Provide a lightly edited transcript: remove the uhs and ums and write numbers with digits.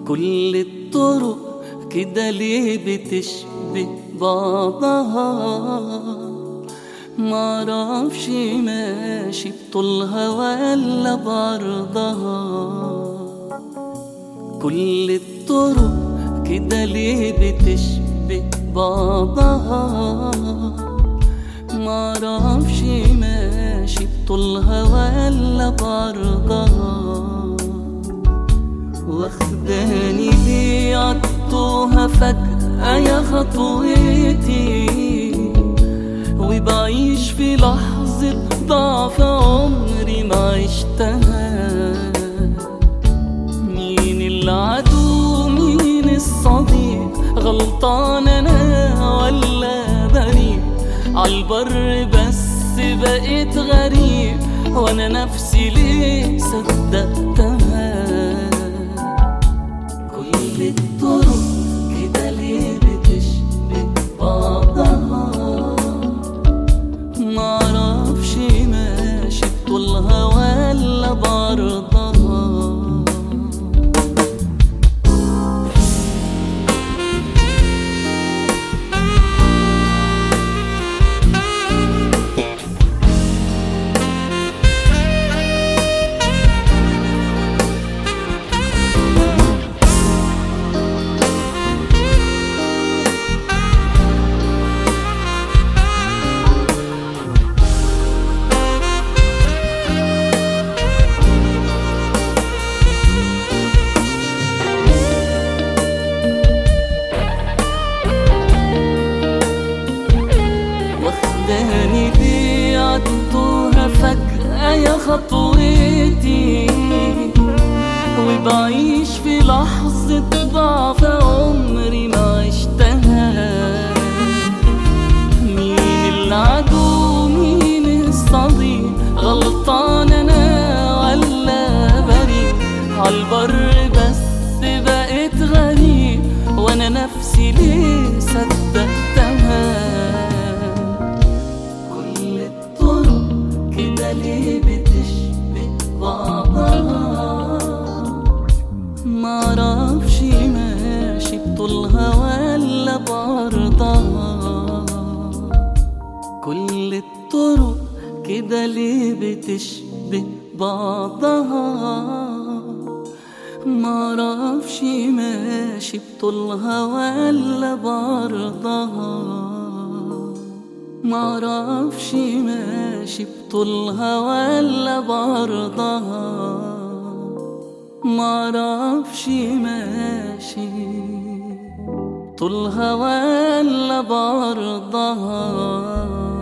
كل الطرق كده ليه بتشبه بعضها؟ معرفش ماشي بطولها ولا بعرضها. كل الطرق كده ليه بتشبه بعضها؟ معرفش ماشي بطولها ولا بعرضها. واخداني ليه عالتوهة فجأة يا خطوتي، وبعيش في لحظة ضعف عمري ما عشتها. مين العدو مين الصديق؟ غلطان انا ولا بريء؟ عالبر بس بقيت غريب، وانا نفسي ليه صدقتها؟ كل الطرق كده ليه بتشبه بعضها؟ معرفش ماشي بطولها ولا بعرضها. واخداني ليه عالتوهة فجأة يا خطوتي، وبعيش في لحظة ضعف عمري ما عشتها. مين العدو مين الصديق؟ غلطان انا ولا بريء؟ عالبر بس بقيت غريب، وانا نفسي ليه صدقتها؟ ليه بتشبه بعضها؟ معرفش ماشي بطولها ولا بعرضها. كل الطرق كده ليه بتشبه بعضها؟ معرفش ماشي بطولها ولا بعرضها. معرفش ماشي بطولها ولا بعرضها. معرفش ماشي بطولها ولا بعرضها.